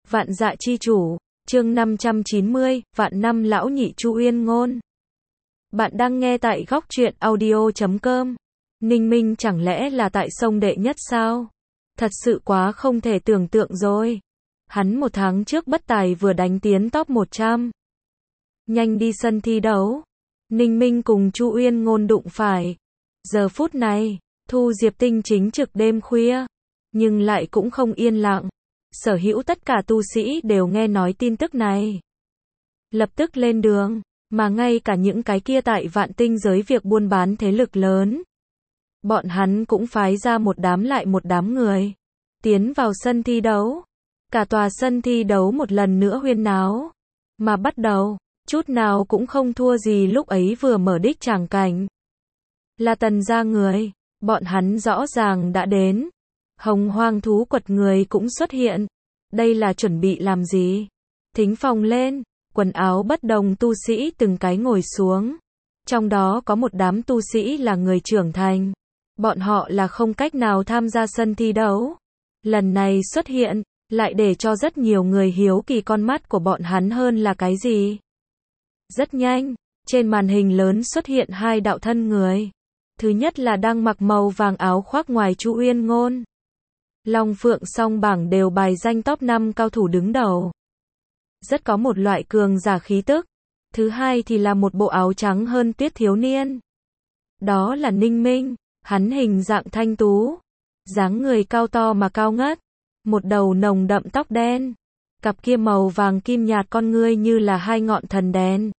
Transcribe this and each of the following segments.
Vạn Dạ Chi Chủ, chương 590, Vạn Năm Lão Nhị Chu Uyên Ngôn. Bạn đang nghe tại góc truyện audio.com. Ninh Minh chẳng lẽ là tại sông đệ nhất sao? Thật sự quá không thể tưởng tượng rồi. Hắn một tháng trước bất tài vừa đánh tiến top 100. Nhanh đi sân thi đấu. Ninh Minh cùng Chu Uyên Ngôn đụng phải. Giờ phút này, Thu Diệp Tinh chính trực đêm khuya, nhưng lại cũng không yên lặng. Sở hữu tất cả tu sĩ đều nghe nói tin tức này, lập tức lên đường, mà ngay cả những cái kia tại Vạn Tinh giới việc buôn bán thế lực lớn, bọn hắn cũng phái ra một đám lại một đám người, tiến vào sân thi đấu. Cả tòa sân thi đấu một lần nữa huyên náo, mà bắt đầu, chút nào cũng không thua gì lúc ấy vừa mở đích tràng cảnh. Là Tần gia người, bọn hắn rõ ràng đã đến. Hồng Hoang thú quật người cũng xuất hiện. Đây là chuẩn bị làm gì? Thính phòng lên, quần áo bất đồng tu sĩ từng cái ngồi xuống. Trong đó có một đám tu sĩ là người trưởng thành. Bọn họ là không cách nào tham gia sân thi đấu. Lần này xuất hiện, lại để cho rất nhiều người hiếu kỳ con mắt của bọn hắn hơn là cái gì? Rất nhanh, trên màn hình lớn xuất hiện hai đạo thân người. Thứ nhất là đang mặc màu vàng áo khoác ngoài Chu Uyên Ngôn. Long Phượng song bảng đều bài danh top 5 cao thủ đứng đầu. Rất có một loại cường giả khí tức. Thứ hai thì là một bộ áo trắng hơn tuyết thiếu niên. Đó là Ninh Minh, hắn hình dạng thanh tú, dáng người cao to mà cao ngất, một đầu nồng đậm tóc đen, cặp kia màu vàng kim nhạt con ngươi như là hai ngọn thần đèn.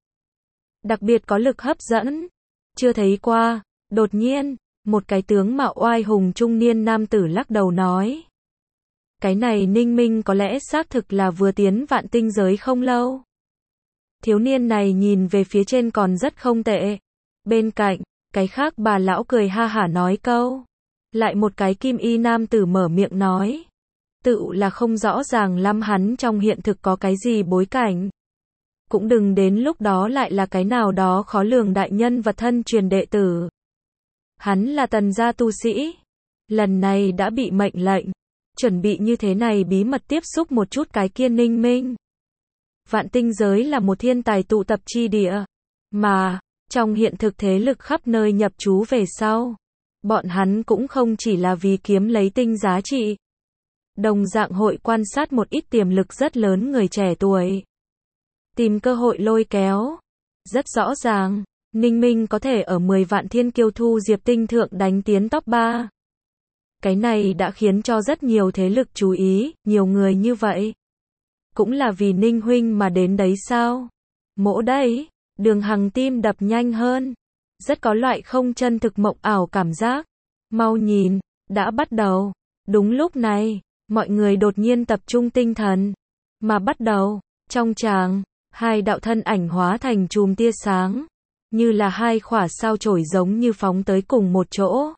Đặc biệt có lực hấp dẫn, chưa thấy qua. Đột nhiên, một cái tướng mạo oai hùng trung niên nam tử lắc đầu nói. Cái này Ninh Minh có lẽ xác thực là vừa tiến Vạn Tinh giới không lâu. Thiếu niên này nhìn về phía trên còn rất không tệ. Bên cạnh, cái khác bà lão cười ha hả nói câu. Lại một cái kim y nam tử mở miệng nói. Tự là không rõ ràng lắm hắn trong hiện thực có cái gì bối cảnh. Cũng đừng đến lúc đó lại là cái nào đó khó lường đại nhân vật thân truyền đệ tử. Hắn là Tần gia tu sĩ. Lần này đã bị mệnh lệnh. Chuẩn bị như thế này bí mật tiếp xúc một chút cái kia Ninh Minh. Vạn Tinh giới là một thiên tài tụ tập chi địa. Mà, trong hiện thực thế lực khắp nơi nhập trú về sau. Bọn hắn cũng không chỉ là vì kiếm lấy tinh giá trị. Đồng dạng hội quan sát một ít tiềm lực rất lớn người trẻ tuổi. Tìm cơ hội lôi kéo. Rất rõ ràng. Ninh Minh có thể ở 10 vạn thiên kiêu Thu Diệp Tinh thượng đánh tiến top 3. Cái này đã khiến cho rất nhiều thế lực chú ý, nhiều người như vậy. Cũng là vì Ninh huynh mà đến đấy sao? Mỗ đấy, Đường Hằng tim đập nhanh hơn. Rất có loại không chân thực mộng ảo cảm giác. Mau nhìn, đã bắt đầu. Đúng lúc này, mọi người đột nhiên tập trung tinh thần. Mà bắt đầu, trong tràng, hai đạo thân ảnh hóa thành chùm tia sáng. Như là hai khỏa sao chổi giống như phóng tới cùng một chỗ.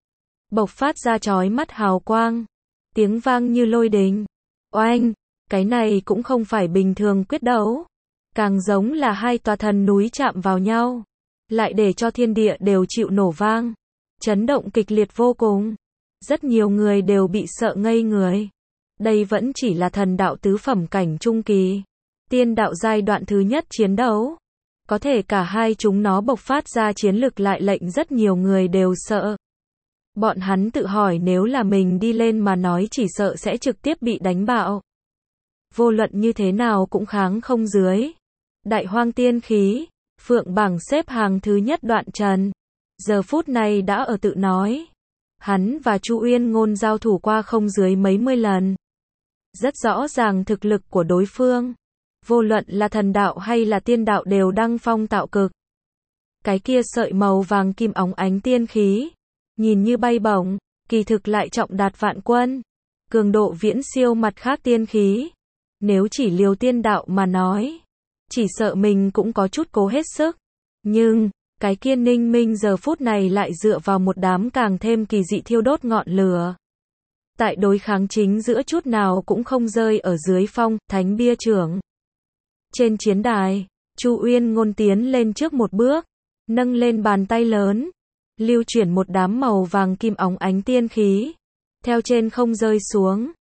Bộc phát ra chói mắt hào quang. Tiếng vang như lôi đình. Oanh, cái này cũng không phải bình thường quyết đấu. Càng giống là hai tòa thần núi chạm vào nhau. Lại để cho thiên địa đều chịu nổ vang. Chấn động kịch liệt vô cùng. Rất nhiều người đều bị sợ ngây người. Đây vẫn chỉ là thần đạo tứ phẩm cảnh trung kỳ. Tiên đạo giai đoạn thứ nhất chiến đấu. Có thể cả hai chúng nó bộc phát ra chiến lực lại lệnh rất nhiều người đều sợ. Bọn hắn tự hỏi nếu là mình đi lên mà nói chỉ sợ sẽ trực tiếp bị đánh bạo. Vô luận như thế nào cũng kháng không dưới. Đại hoang tiên khí, phượng bảng xếp hàng thứ nhất Đoạn Trần. Giờ phút này đã ở tự nói. Hắn và Chu Uyên Ngôn giao thủ qua không dưới mấy mươi lần. Rất rõ ràng thực lực của đối phương. Vô luận là thần đạo hay là tiên đạo đều đăng phong tạo cực. Cái kia sợi màu vàng kim óng ánh tiên khí. Nhìn như bay bổng, kỳ thực lại trọng đạt vạn quân. Cường độ viễn siêu mặt khác tiên khí. Nếu chỉ liều tiên đạo mà nói. Chỉ sợ mình cũng có chút cố hết sức. Nhưng, cái kia Ninh Minh giờ phút này lại dựa vào một đám càng thêm kỳ dị thiêu đốt ngọn lửa. Tại đối kháng chính giữa chút nào cũng không rơi ở dưới phong, thánh bia trưởng. Trên chiến đài, Chu Uyên Ngôn tiến lên trước một bước, nâng lên bàn tay lớn, lưu chuyển một đám màu vàng kim óng ánh tiên khí, theo trên không rơi xuống.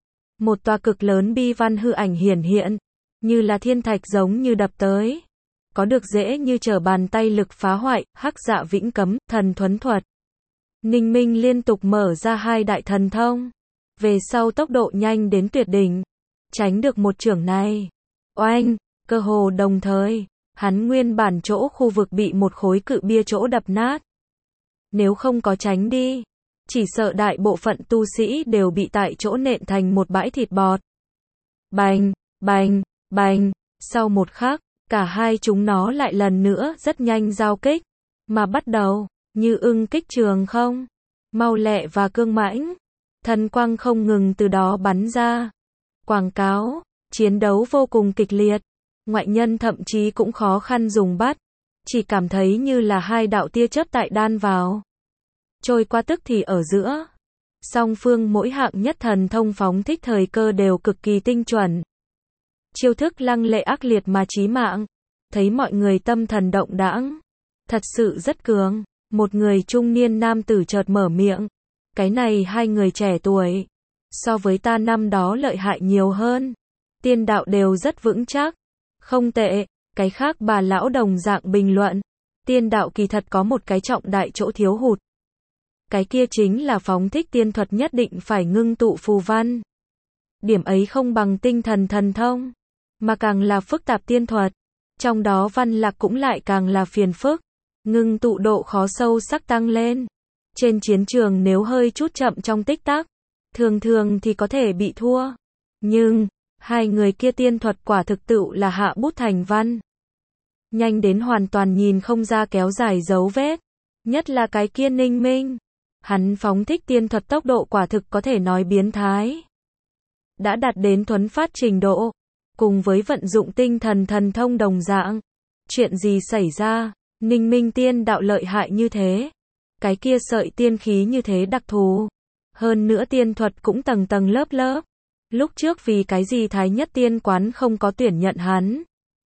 một tòa cực lớn bi văn hư ảnh hiển hiện, như là thiên thạch giống như đập tới. Có được dễ như trở bàn tay lực phá hoại, hắc dạ vĩnh cấm, thần thuấn thuật. Ninh Minh liên tục mở ra hai đại thần thông. Về sau tốc độ nhanh đến tuyệt đỉnh. Tránh được một chưởng này. Oanh, cơ hồ đồng thời, hắn nguyên bản chỗ khu vực bị một khối cự bia chỗ đập nát. Nếu không có tránh đi, chỉ sợ đại bộ phận tu sĩ đều bị tại chỗ nện thành một bãi thịt bọt. Bành, bành, bành, sau một khắc, cả hai chúng nó lại lần nữa rất nhanh giao kích, mà bắt đầu, như ưng kích trường không, mau lẹ và cương mãnh, thần quang không ngừng từ đó bắn ra. Quảng cáo, chiến đấu vô cùng kịch liệt, ngoại nhân thậm chí cũng khó khăn dùng bắt, chỉ cảm thấy như là hai đạo tia chớp tại đan vào. Trôi qua tức thì ở giữa. Song phương mỗi hạng nhất thần thông phóng thích thời cơ đều cực kỳ tinh chuẩn. Chiêu thức lăng lệ ác liệt mà chí mạng. Thấy mọi người tâm thần động đãng. Thật sự rất cường. Một người trung niên nam tử chợt mở miệng. Cái này hai người trẻ tuổi. So với ta năm đó lợi hại nhiều hơn. Tiên đạo đều rất vững chắc. Không tệ. Cái khác bà lão đồng dạng bình luận. Tiên đạo kỳ thật có một cái trọng đại chỗ thiếu hụt. Cái kia chính là phóng thích tiên thuật nhất định phải ngưng tụ phù văn. Điểm ấy không bằng tinh thần thần thông, mà càng là phức tạp tiên thuật. Trong đó văn lạc cũng lại càng là phiền phức. Ngưng tụ độ khó sâu sắc tăng lên. Trên chiến trường nếu hơi chút chậm trong tích tắc, thường thường thì có thể bị thua. Nhưng, hai người kia tiên thuật quả thực tựu là hạ bút thành văn. Nhanh đến hoàn toàn nhìn không ra kéo dài dấu vết. Nhất là cái kia Ninh Minh. Hắn phóng thích tiên thuật tốc độ quả thực có thể nói biến thái. Đã đạt đến thuấn phát trình độ. Cùng với vận dụng tinh thần thần thông đồng dạng. Chuyện gì xảy ra? Ninh Minh tiên đạo lợi hại như thế. Cái kia sợi tiên khí như thế đặc thù. Hơn nữa tiên thuật cũng tầng tầng lớp lớp. Lúc trước vì cái gì Thái Nhất Tiên Quán không có tuyển nhận hắn.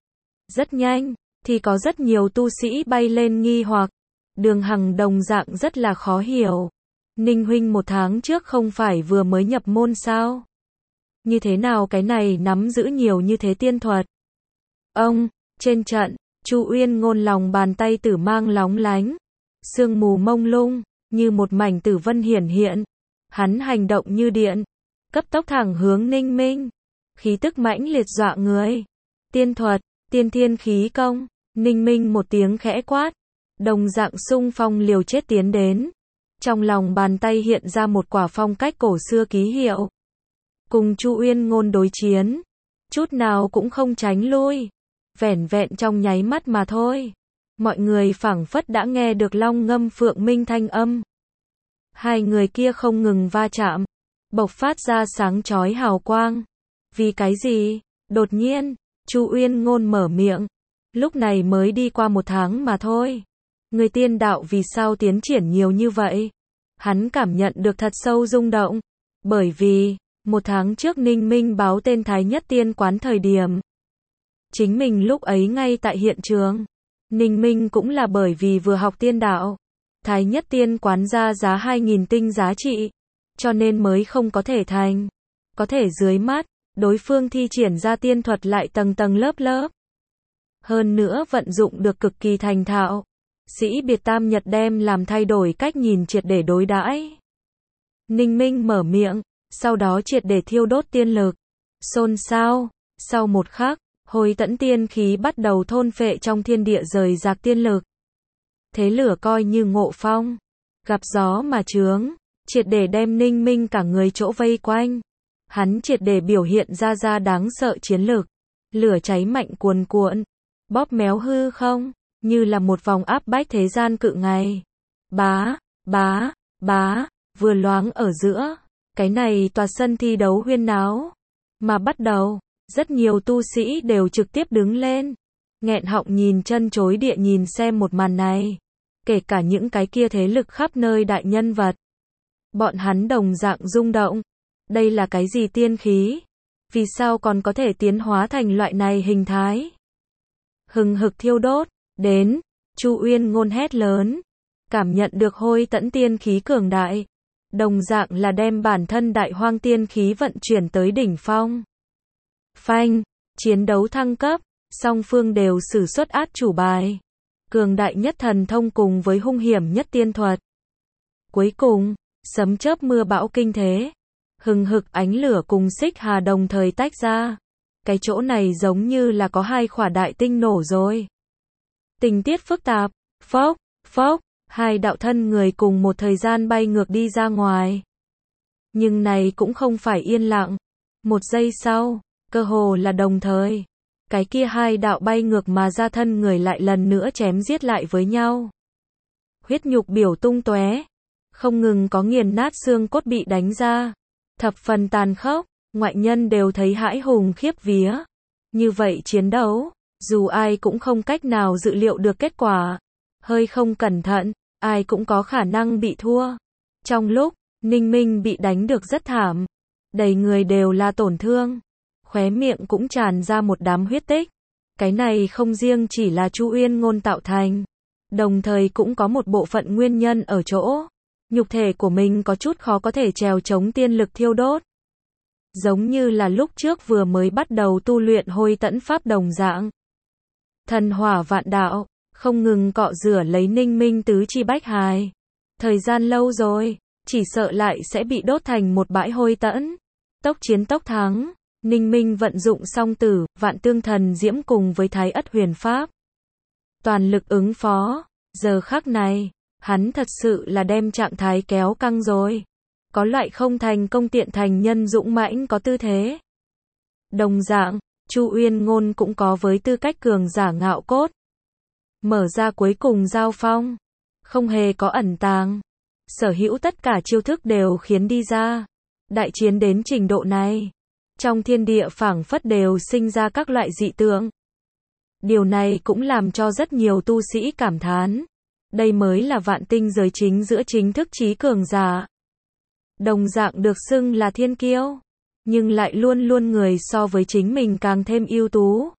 Rất nhanh, thì có rất nhiều tu sĩ bay lên nghi hoặc. Đường Hằng đồng dạng rất là khó hiểu. Ninh huynh 1 tháng trước không phải vừa mới nhập môn sao? Như thế nào cái này nắm giữ nhiều như thế tiên thuật? Ông, trên trận, Chu Uyên Ngôn lòng bàn tay tử mang lóng lánh. Sương mù mông lung, như một mảnh tử vân hiển hiện. Hắn hành động như điện. Cấp tốc thẳng hướng Ninh Minh. Khí tức mãnh liệt dọa người. Tiên thuật, tiên thiên khí công. Ninh Minh một tiếng khẽ quát. Đồng dạng xung phong liều chết tiến đến. Trong lòng bàn tay hiện ra một quả phong cách cổ xưa ký hiệu. Cùng Chu Uyên Ngôn đối chiến. Chút nào cũng không tránh lui. Vẻn vẹn trong nháy mắt mà thôi. Mọi người phảng phất đã nghe được long ngâm phượng minh thanh âm. Hai người kia không ngừng va chạm. Bộc phát ra sáng chói hào quang. Vì cái gì? Đột nhiên, Chu Uyên Ngôn mở miệng. Lúc này mới đi qua 1 tháng mà thôi. Người tiên đạo vì sao tiến triển nhiều như vậy? Hắn cảm nhận được thật sâu rung động. Bởi vì, 1 tháng trước Ninh Minh báo tên Thái Nhất Tiên Quán thời điểm. Chính mình lúc ấy ngay tại hiện trường. Ninh Minh cũng là bởi vì vừa học tiên đạo. Thái Nhất Tiên Quán ra giá 2.000 tinh giá trị. Cho nên mới không có thể thành. Có thể dưới mắt, đối phương thi triển ra tiên thuật lại tầng tầng lớp lớp. Hơn nữa vận dụng được cực kỳ thành thạo. Sĩ biệt tam nhật đem làm thay đổi cách nhìn triệt để đối đãi. Ninh Minh mở miệng, sau đó triệt để thiêu đốt tiên lực. Xôn xao, sau một khắc, hồi tẫn tiên khí bắt đầu thôn phệ trong thiên địa rời rạc tiên lực. Thế lửa coi như ngộ phong, gặp gió mà chướng, triệt để đem Ninh Minh cả người chỗ vây quanh. Hắn triệt để biểu hiện ra đáng sợ chiến lực. Lửa cháy mạnh cuồn cuộn, bóp méo hư không, như là một vòng áp bách thế gian cự ngày. Bá, bá, bá, vừa loáng ở giữa. Cái này tòa sân thi đấu huyên náo. Mà bắt đầu, rất nhiều tu sĩ đều trực tiếp đứng lên. Nghẹn họng nhìn chân chối địa nhìn xem một màn này. Kể cả những cái kia thế lực khắp nơi đại nhân vật. Bọn hắn đồng dạng rung động. Đây là cái gì tiên khí? Vì sao còn có thể tiến hóa thành loại này hình thái? Hừng hực thiêu đốt, đến, Chu Uyên Ngôn hét lớn. Cảm nhận được hôi tẫn tiên khí cường đại. đồng dạng là đem bản thân đại hoang tiên khí vận chuyển tới đỉnh phong. Phanh, chiến đấu thăng cấp, song phương đều sử xuất át chủ bài. Cường đại nhất thần thông cùng với hung hiểm nhất tiên thuật. Cuối cùng, sấm chớp mưa bão kinh thế. Hừng hực ánh lửa cùng xích hà đồng thời tách ra. Cái chỗ này giống như là có hai khỏa đại tinh nổ rồi. Tình tiết phức tạp, phốc, phốc, hai đạo thân người cùng một thời gian bay ngược đi ra ngoài. Nhưng này cũng không phải yên lặng. Một giây sau, cơ hồ là đồng thời. Cái kia hai đạo bay ngược mà ra thân người lại lần nữa chém giết lại với nhau. Huyết nhục biểu tung tóe, không ngừng có nghiền nát xương cốt bị đánh ra. Thập phần tàn khốc, ngoại nhân đều thấy hãi hùng khiếp vía. Như vậy chiến đấu, dù ai cũng không cách nào dự liệu được kết quả. Hơi không cẩn thận, ai cũng có khả năng bị thua. Trong lúc, Ninh Minh bị đánh được rất thảm. Đầy người đều là tổn thương. Khóe miệng cũng tràn ra một đám huyết tích. Cái này không riêng chỉ là Chu Uyên Ngôn tạo thành. Đồng thời cũng có một bộ phận nguyên nhân ở chỗ. Nhục thể của mình có chút khó có thể trèo chống tiên lực thiêu đốt. Giống như là lúc trước vừa mới bắt đầu tu luyện Hôi Tẫn Pháp đồng dạng. Thần hỏa vạn đạo, không ngừng cọ rửa lấy Ninh Minh tứ chi bách hài. Thời gian lâu rồi, chỉ sợ lại sẽ bị đốt thành một bãi hôi tẫn. Tốc chiến tốc thắng, Ninh Minh vận dụng song tử, vạn tương thần diễm cùng với Thái Ất huyền pháp. Toàn lực ứng phó, giờ khắc này, hắn thật sự là đem trạng thái kéo căng rồi. Có loại không thành công tiện thành nhân dũng mãnh có tư thế. Đồng dạng, Chu Uyên Ngôn cũng có với tư cách cường giả ngạo cốt. Mở ra cuối cùng giao phong, không hề có ẩn tàng. Sở hữu tất cả chiêu thức đều khiến đi ra. Đại chiến đến trình độ này, trong thiên địa phảng phất đều sinh ra các loại dị tượng. Điều này cũng làm cho rất nhiều tu sĩ cảm thán. Đây mới là vạn tinh giới chính giữa chính thức trí cường giả. Đồng dạng được xưng là thiên kiêu, nhưng lại luôn luôn người so với chính mình càng thêm ưu tú.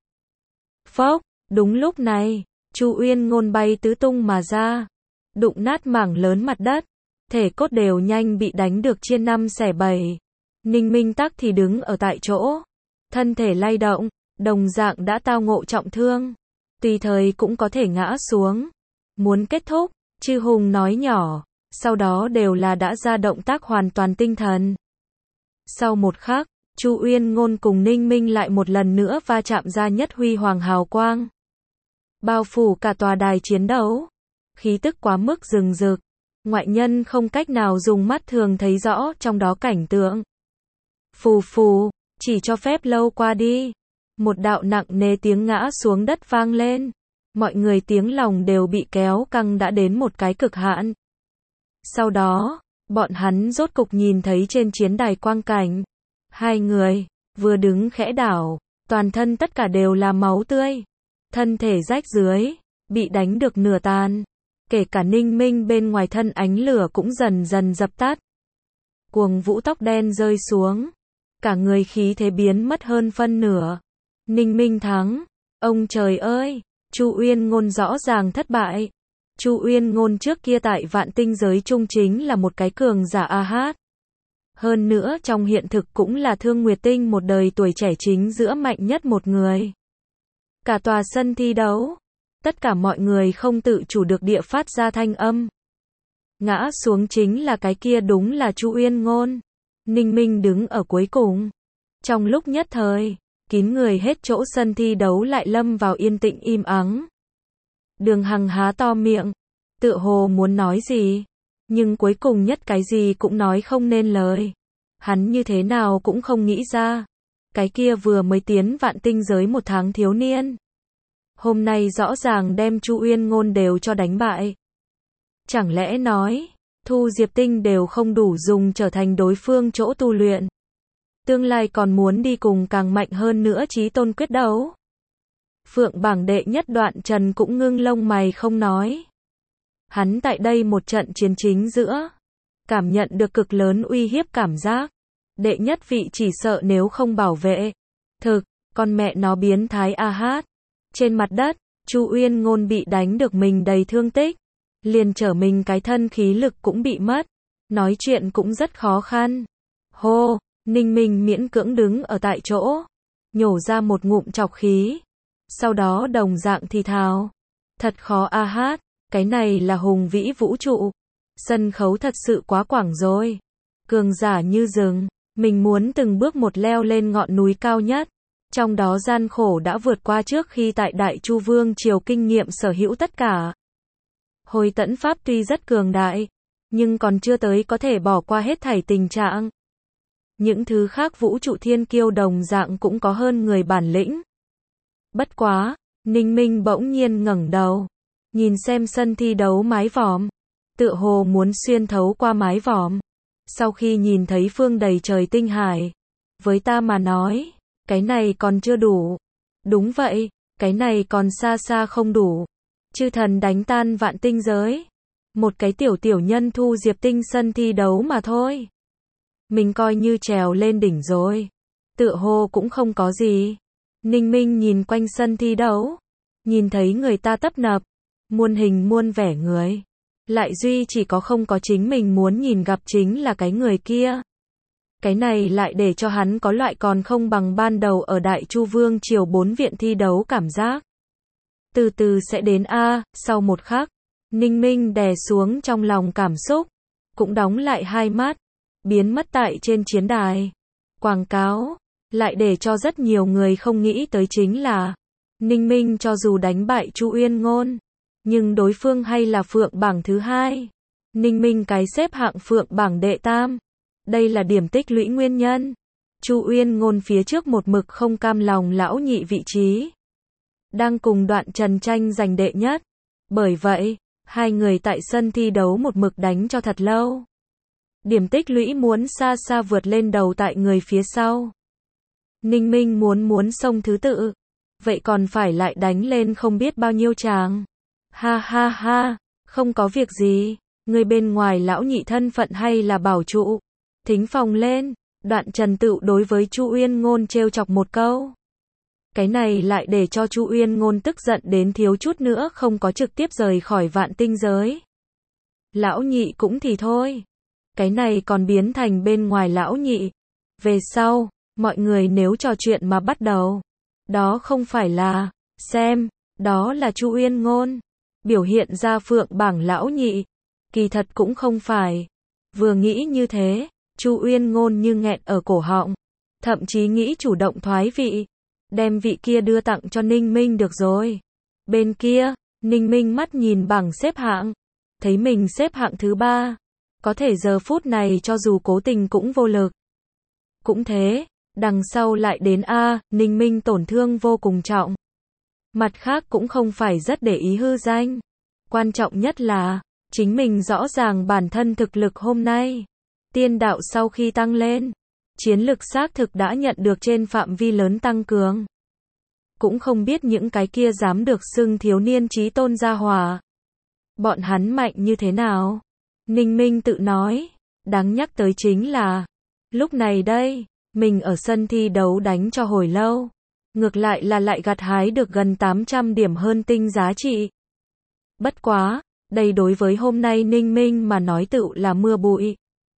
Phốc, đúng lúc này, Chu Uyên Ngôn bay tứ tung mà ra, đụng nát mảng lớn mặt đất, thể cốt đều nhanh bị đánh được chia năm xẻ bảy. Ninh Minh Tắc thì đứng ở tại chỗ, thân thể lay động, đồng dạng đã tao ngộ trọng thương, tùy thời cũng có thể ngã xuống. Muốn kết thúc, Chư Hùng nói nhỏ, sau đó đều là đã ra động tác hoàn toàn tinh thần. Sau một khắc, Chu Uyên Ngôn cùng Ninh Minh lại một lần nữa va chạm ra nhất huy hoàng hào quang. Bao phủ cả tòa đài chiến đấu. Khí tức quá mức rừng rực. Ngoại nhân không cách nào dùng mắt thường thấy rõ trong đó cảnh tượng. Phù phù, chỉ cho phép lâu qua đi. Một đạo nặng nề tiếng ngã xuống đất vang lên. Mọi người tiếng lòng đều bị kéo căng đã đến một cái cực hạn. Sau đó, bọn hắn rốt cục nhìn thấy trên chiến đài quang cảnh. Hai người, vừa đứng khẽ đảo, toàn thân tất cả đều là máu tươi. Thân thể rách dưới, bị đánh được nửa tàn. Kể cả Ninh Minh bên ngoài thân ánh lửa cũng dần dần dập tắt. Cuồng Vũ tóc đen rơi xuống. Cả người khí thế biến mất hơn phân nửa. Ninh Minh thắng. Ông trời ơi, Chu Uyên Ngôn rõ ràng thất bại. Chu Uyên Ngôn trước kia tại vạn tinh giới trung chính là một cái cường giả AH. Hơn nữa trong hiện thực cũng là Thương Nguyệt Tinh một đời tuổi trẻ chính giữa mạnh nhất một người. Cả tòa sân thi đấu, tất cả mọi người không tự chủ được địa phát ra thanh âm. Ngã xuống chính là cái kia đúng là Chu Uyên Ngôn. Ninh Minh đứng ở cuối cùng. Trong lúc nhất thời, kín người hết chỗ sân thi đấu lại lâm vào yên tĩnh im ắng. Đường Hằng há to miệng, tựa hồ muốn nói gì, nhưng cuối cùng nhất cái gì cũng nói không nên lời. Hắn như thế nào cũng không nghĩ ra. Cái kia vừa mới tiến vạn tinh giới một tháng thiếu niên. Hôm nay rõ ràng đem Chu Uyên Ngôn đều cho đánh bại. Chẳng lẽ nói, Thu Diệp Tinh đều không đủ dùng trở thành đối phương chỗ tu luyện. Tương lai còn muốn đi cùng càng mạnh hơn nữa chí tôn quyết đấu. Phượng bảng đệ nhất Đoạn Trần cũng ngưng lông mày không nói. Hắn tại đây một trận chiến chính giữa, cảm nhận được cực lớn uy hiếp cảm giác. Đệ nhất vị chỉ sợ nếu không bảo vệ. Thực, con mẹ nó biến thái AH. Trên mặt đất, Chu Uyên Ngôn bị đánh được mình đầy thương tích. Liền trở mình cái thân khí lực cũng bị mất. nói chuyện cũng rất khó khăn. Hô, Ninh Minh miễn cưỡng đứng ở tại chỗ, nhổ ra một ngụm trọc khí. Sau đó đồng dạng thì thào. Thật khó a hát, cái này là hùng vĩ vũ trụ. Sân khấu thật sự quá quảng rồi. Cường giả như rừng, mình muốn từng bước một leo lên ngọn núi cao nhất. Trong đó gian khổ đã vượt qua trước khi tại Đại Chu Vương Triều kinh nghiệm sở hữu tất cả. Hồi tẫn pháp tuy rất cường đại, nhưng còn chưa tới có thể bỏ qua hết thảy tình trạng. Những thứ khác vũ trụ thiên kiêu đồng dạng cũng có hơn người bản lĩnh. Bất quá, Ninh Minh bỗng nhiên ngẩng đầu, nhìn xem sân thi đấu mái vòm, tựa hồ muốn xuyên thấu qua mái vòm. Sau khi nhìn thấy phương đầy trời tinh hải, với ta mà nói, cái này còn chưa đủ. Đúng vậy, cái này còn xa xa không đủ. Chư thần đánh tan vạn tinh giới. Một cái tiểu nhân thu diệp tinh sân thi đấu mà thôi. Mình coi như trèo lên đỉnh rồi. Tựa hồ cũng không có gì. Ninh Minh nhìn quanh sân thi đấu, nhìn thấy người ta tấp nập, muôn hình muôn vẻ người. Lại duy chỉ có không có chính mình muốn nhìn gặp chính là cái người kia. Cái này lại để cho hắn có loại còn không bằng ban đầu ở Đại Chu Vương Triều 4 viện thi đấu cảm giác. Từ từ sẽ đến a. Sau một khắc, Ninh Minh đè xuống trong lòng cảm xúc, cũng đóng lại hai mắt, biến mất tại trên chiến đài. Quảng cáo, lại để cho rất nhiều người không nghĩ tới chính là, Ninh Minh cho dù đánh bại Chu Uyên Ngôn, nhưng đối phương hay là phượng bảng thứ 2. Ninh Minh cái xếp hạng phượng bảng đệ tam. Đây là điểm tích lũy nguyên nhân. Chu Uyên Ngôn phía trước một mực không cam lòng lão nhị vị trí, đang cùng Đoạn Trần tranh giành đệ nhất. Bởi vậy, hai người tại sân thi đấu một mực đánh cho thật lâu. Điểm tích lũy muốn xa xa vượt lên đầu tại người phía sau. Ninh Minh muốn xông thứ tự, vậy còn phải lại đánh lên không biết bao nhiêu tràng. Ha ha ha, không có việc gì, người bên ngoài lão nhị thân phận hay là bảo trụ. Thính phòng lên, Đoạn Trần tự đối với Chu Uyên Ngôn trêu chọc một câu. Cái này lại để cho Chu Uyên Ngôn tức giận đến thiếu chút nữa không có trực tiếp rời khỏi vạn tinh giới. Lão nhị cũng thì thôi. Cái này còn biến thành bên ngoài lão nhị. Về sau, mọi người nếu trò chuyện mà bắt đầu, đó không phải là, xem, đó là Chu Uyên Ngôn biểu hiện ra phượng bảng lão nhị. Kỳ thật cũng không phải. Vừa nghĩ như thế, Chu Uyên Ngôn như nghẹn ở cổ họng, thậm chí nghĩ chủ động thoái vị, đem vị kia đưa tặng cho Ninh Minh được rồi. Bên kia, Ninh Minh mắt nhìn bảng xếp hạng, thấy mình xếp hạng thứ 3, có thể giờ phút này cho dù cố tình cũng vô lực. Cũng thế, đằng sau lại đến A, Ninh Minh tổn thương vô cùng trọng. Mặt khác cũng không phải rất để ý hư danh. Quan trọng nhất là, chính mình rõ ràng bản thân thực lực hôm nay. Tiên đạo sau khi tăng lên, chiến lực xác thực đã nhận được trên phạm vi lớn tăng cường. Cũng không biết những cái kia dám được xưng thiếu niên chí tôn gia hỏa, bọn hắn mạnh như thế nào. Ninh Minh tự nói, đáng nhắc tới chính là, lúc này đây, mình ở sân thi đấu đánh cho hồi lâu, ngược lại là lại gặt hái được gần 800 điểm hơn tinh giá trị. Bất quá, đây đối với hôm nay Ninh Minh mà nói tựu là mưa bụi.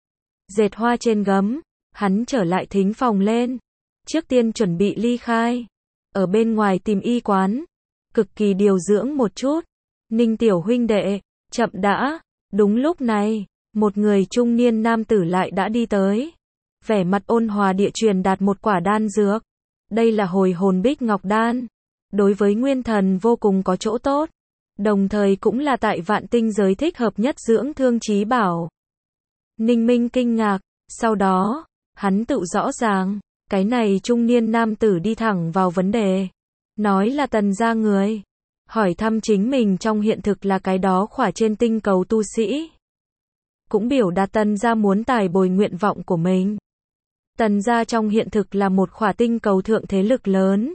Dệt hoa trên gấm, hắn trở lại thính phòng lên. Trước tiên chuẩn bị ly khai. Ở bên ngoài tìm y quán. Cực kỳ điều dưỡng một chút. Ninh tiểu huynh đệ, chậm đã. Đúng lúc này, một người trung niên nam tử lại đã đi tới. Vẻ mặt ôn hòa địa truyền đạt một quả đan dược. Đây là hồi hồn bích ngọc đan. Đối với nguyên thần vô cùng có chỗ tốt. Đồng thời cũng là tại vạn tinh giới thích hợp nhất dưỡng thương chí bảo. Ninh Minh kinh ngạc, sau đó, hắn tự rõ ràng, cái này trung niên nam tử đi thẳng vào vấn đề. Nói là Tần gia người. Hỏi thăm chính mình trong hiện thực là cái đó khỏa trên tinh cầu tu sĩ. Cũng biểu đạt Tần gia muốn tài bồi nguyện vọng của mình. Tần gia trong hiện thực là một khỏa tinh cầu thượng thế lực lớn.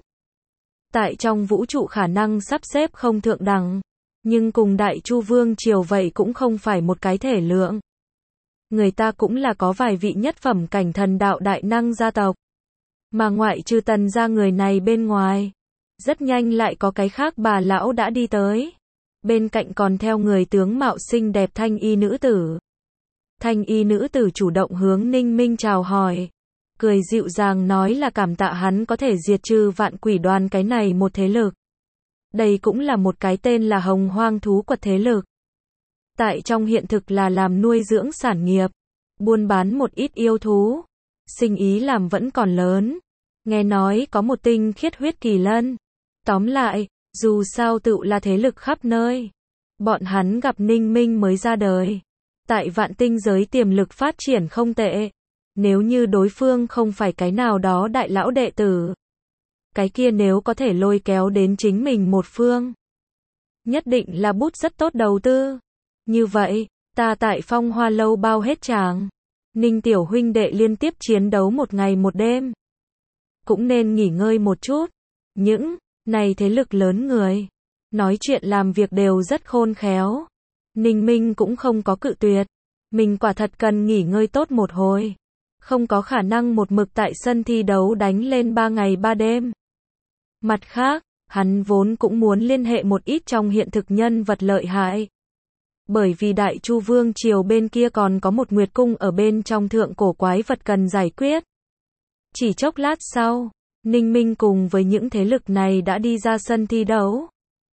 Tại trong vũ trụ khả năng sắp xếp không thượng đẳng. Nhưng cùng Đại Chu Vương Triều vậy cũng không phải một cái thể lượng. Người ta cũng là có vài vị nhất phẩm cảnh thần đạo đại năng gia tộc. Mà ngoại trừ Tần gia người này bên ngoài, rất nhanh lại có cái khác bà lão đã đi tới. Bên cạnh còn theo người tướng mạo xinh đẹp thanh y nữ tử. Thanh y nữ tử chủ động hướng Ninh Minh chào hỏi. Cười dịu dàng nói là cảm tạ hắn có thể diệt trừ vạn quỷ đoàn cái này một thế lực. Đây cũng là một cái tên là Hồng Hoang thú quật thế lực. Tại trong hiện thực là làm nuôi dưỡng sản nghiệp, buôn bán một ít yêu thú. Sinh ý làm vẫn còn lớn. Nghe nói có một tinh khiết huyết kỳ lân. Tóm lại, dù sao tự là thế lực khắp nơi. Bọn hắn gặp Ninh Minh mới ra đời. Tại vạn tinh giới tiềm lực phát triển không tệ. Nếu như đối phương không phải cái nào đó đại lão đệ tử. Cái kia nếu có thể lôi kéo đến chính mình một phương. Nhất định là bút rất tốt đầu tư. Như vậy, ta tại Phong Hoa Lâu bao hết tràng. Ninh tiểu huynh đệ liên tiếp chiến đấu một ngày một đêm. Cũng nên nghỉ ngơi một chút. Những này thế lực lớn người. Nói chuyện làm việc đều rất khôn khéo. Ninh Minh cũng không có cự tuyệt. Mình quả thật cần nghỉ ngơi tốt một hồi. Không có khả năng một mực tại sân thi đấu đánh lên 3 ngày 3 đêm. Mặt khác, hắn vốn cũng muốn liên hệ một ít trong hiện thực nhân vật lợi hại. Bởi vì Đại Chu Vương triều bên kia còn có một Nguyệt Cung ở bên trong thượng cổ quái vật cần giải quyết. Chỉ chốc lát sau, Ninh Minh cùng với những thế lực này đã đi ra sân thi đấu.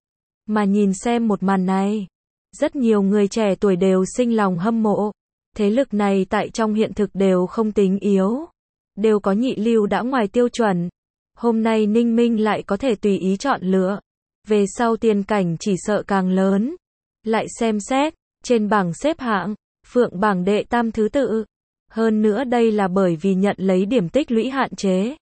Mà nhìn xem một màn này, rất nhiều người trẻ tuổi đều sinh lòng hâm mộ. Thế lực này tại trong hiện thực đều không tính yếu. Đều có nhị lưu đã ngoài tiêu chuẩn. Hôm nay Ninh Minh lại có thể tùy ý chọn lựa. Về sau tiền cảnh chỉ sợ càng lớn. Lại xem xét, trên bảng xếp hạng, Phượng bảng đệ tam thứ tự. Hơn nữa đây là bởi vì nhận lấy điểm tích lũy hạn chế.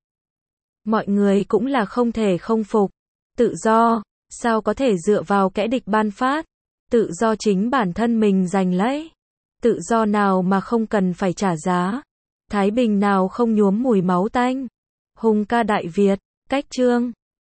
Mọi người cũng là không thể không phục. Tự do, sao có thể dựa vào kẻ địch ban phát. Tự do chính bản thân mình giành lấy. Tự do nào mà không cần phải trả giá. Thái bình nào không nhuốm mùi máu tanh. Hùng ca Đại Việt, cách chương